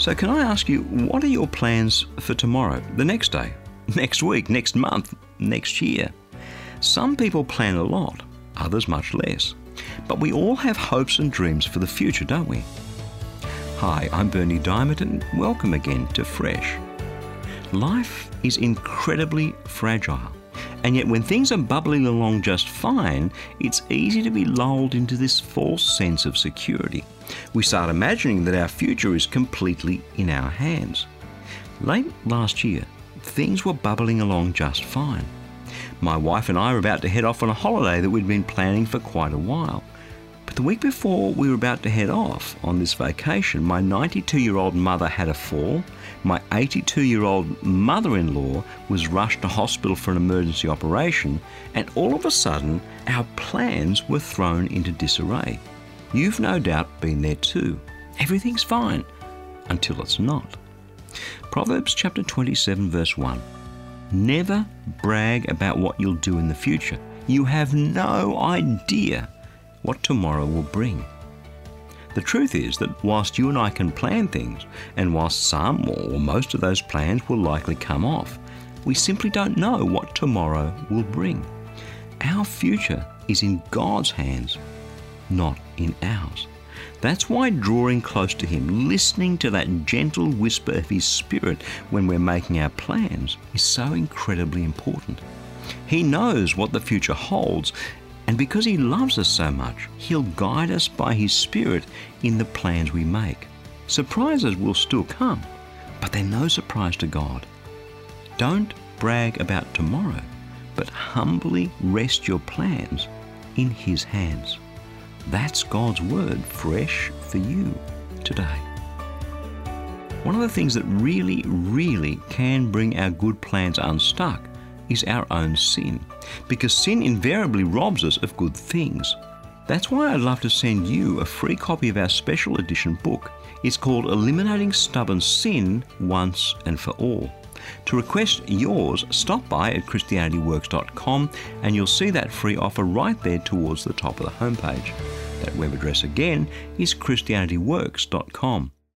So can I ask you, what are your plans for tomorrow, the next day, next week, next month, next year? Some people plan a lot, others much less. But we all have hopes and dreams for the future, don't we? Hi, I'm Bernie Diamond and welcome again to Fresh. Life is incredibly fragile, and yet when things are bubbling along just fine, it's easy to be lulled into this false sense of security. We start imagining that our future is completely in our hands. Late last year, things were bubbling along just fine. My wife and I were about to head off on a holiday that we'd been planning for quite a while. But the week before we were about to head off on this vacation, my 92-year-old mother had a fall. My 82-year-old mother-in-law was rushed to hospital for an emergency operation, and all of a sudden, our plans were thrown into disarray. You've no doubt been there too. Everything's fine until it's not. Proverbs chapter 27 verse 1. Never brag about what you'll do in the future. You have no idea what tomorrow will bring. The truth is that whilst you and I can plan things, and whilst some or most of those plans will likely come off, we simply don't know what tomorrow will bring. Our future is in God's hands, not in ours. That's why drawing close to Him, listening to that gentle whisper of His Spirit when we're making our plans, is so incredibly important. He knows what the future holds, and because He loves us so much, He'll guide us by His Spirit in the plans we make. Surprises will still come, but they're no surprise to God. Don't brag about tomorrow, but humbly rest your plans in His hands. That's God's word fresh for you today. One of the things that really can bring our good plans unstuck is our own sin, because sin invariably robs us of good things. That's why I'd love to send you a free copy of our special edition book. It's called Eliminating Stubborn Sin Once and for All. To request yours, stop by at ChristianityWorks.com and you'll see that free offer right there towards the top of the homepage. That web address again is ChristianityWorks.com.